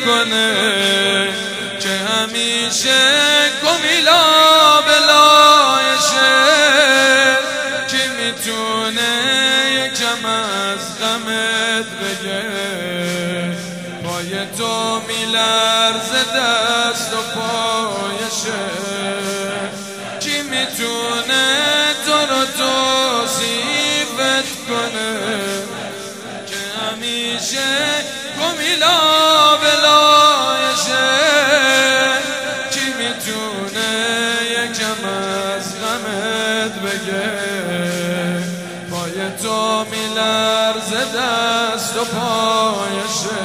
کنه که همیشه گمیلا بلایشه. کی میتونه یکم از غمت بگه پای تو میلرزه دست و پایشه. کی میتونه تو رو توصیفت کنه که همیشه گمیلا بلایشه. کی میتونه یکم از غمت بگه پای تو میلرزه دست و پایشه.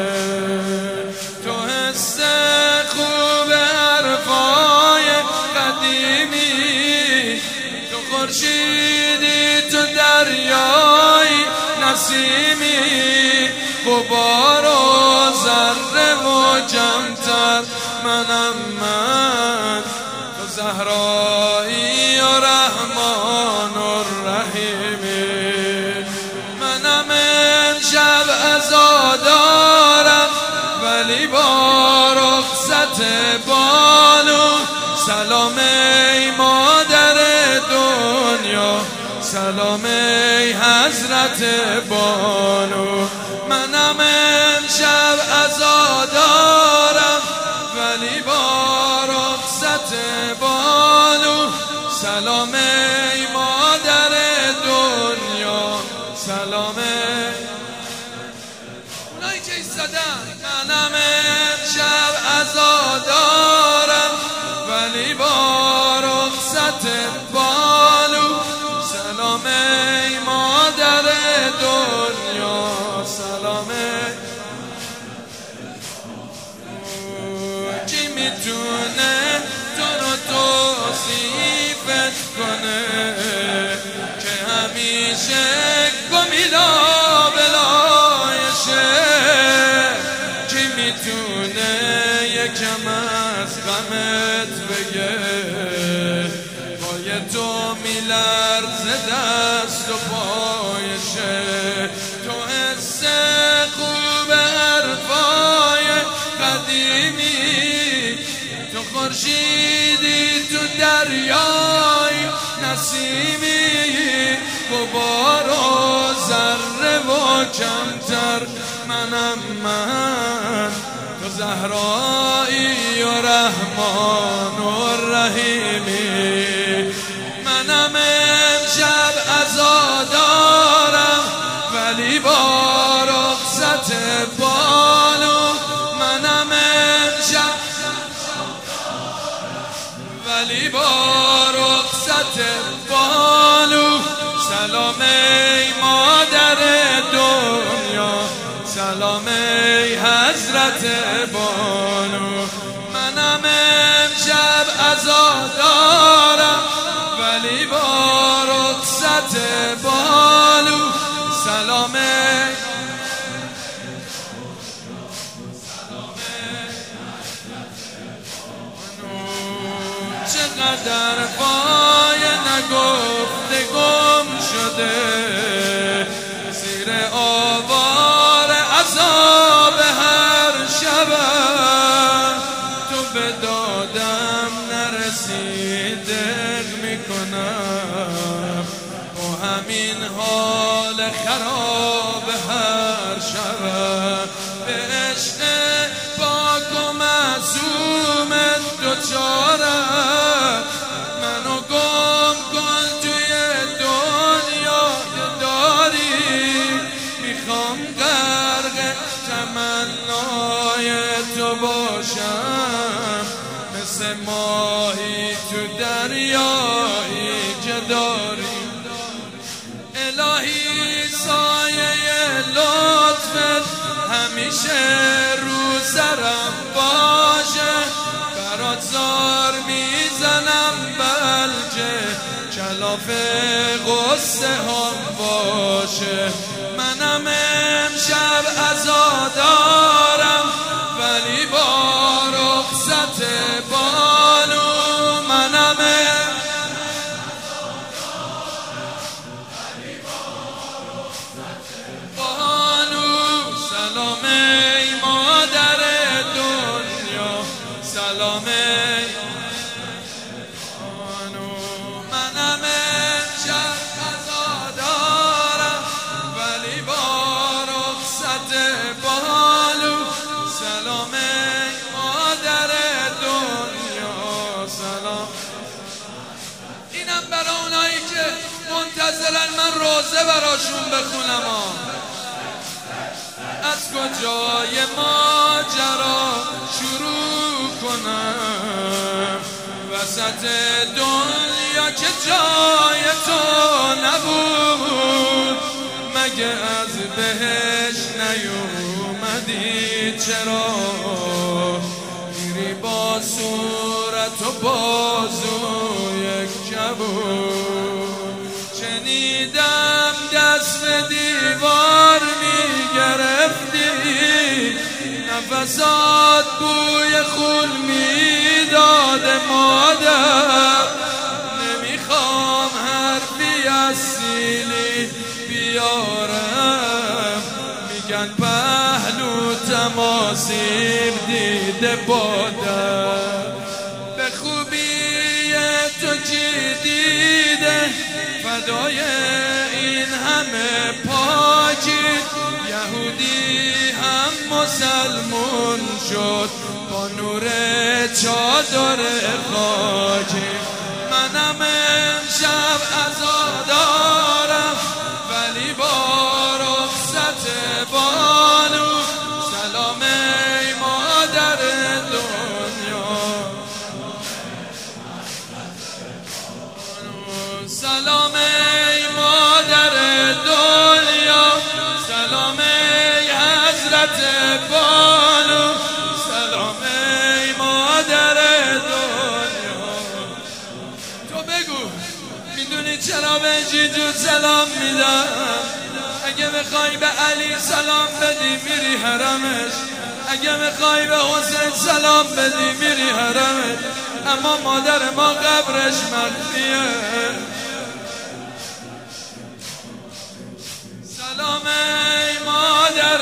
تو حس خوب حرفای قدیمی، تو خورشیدی تو دریای نسیمی، غبار و ذره و کمتر منم من، تو زهرایی و رحمان و رحیمی. منم امشب عزادارم ولی با رخصت بانو، سلام ای مادر دنیا، سلام ای حضرت بانو. منم امشب عزادارم ولی با رخصت بانو، سلام ای مادر دنیا، سلام اونایی که ایستادن. منم امشب عزادارم ولی با رخصت بانو، سلام ای مادر دنیا، سلام. کی میتونه تو رو توصیفت کنه که همیشه گمیلا بلایشه. کی میتونه یکم از غمت بگه پای تو میلرزه دست و پایشه. تو حس خوب حرفای قدیمی، تو خورشیدی تو دریای نسیمی، غبار و ذره و کمتر منم من، تو زهرایی و رحمان و رحیمی. منم امشب عزادارم ولی با رخصت بانو، منم امشب ولی با رخصت بانو، سلام ای مادر دنیا، سلام ای حضرت بانو. منم امشب عزادارم ولی با رخصت بانو، سلام چقدر پای نگفته گم شده زیر آوار عذاب هر شب. تو به دادم نرسیده میکنم با همین حال خراب هر شب. به عشق پاک و معصومت دوچارم، منو گم کن توی دنیا که داری. میخوام غرق تمنای تو باشم، مثل ماهی تو دریایی که داری. الهی سایه لطفت همیشه رو سرم باشه، برات زار میزنم بلکه کلاف غصه هم باشه. منم امشب عزادارم ولی با رخصت بانو، منم بانو، سلام ای مادر روزه براشون بخونم از کجای ماجرا شروع کنم وسط دنیا که جای تو نبود مگه از بهش نیومدی چرا میری با صورت و بازو یک کبود شنیدم دست به دیوار میگرفتی نفسات بوی خون میداد مادر نمیخوام حرفی از سیلی بیارم میگن پهلو تماسیم دیده بادر به خوبی تو کی دیده فدای این همه پاکی یهودی هم مسلمون شد با نور چادر خاکی منم امشب عزادارم ولی با رخصت بانو سلام ای مادر دنیا سلام ای مادر دنیا سلام ای حضرت بانو سلام ای مادر دنیا تو بگو میدونی چرا به جیجو سلام میدم اگه میخوای به علی سلام بدی میری حرمش اگه میخوای به حسین سلام بدی میری حرمش اما مادر ما قبرش مخفیه سلام ای مادر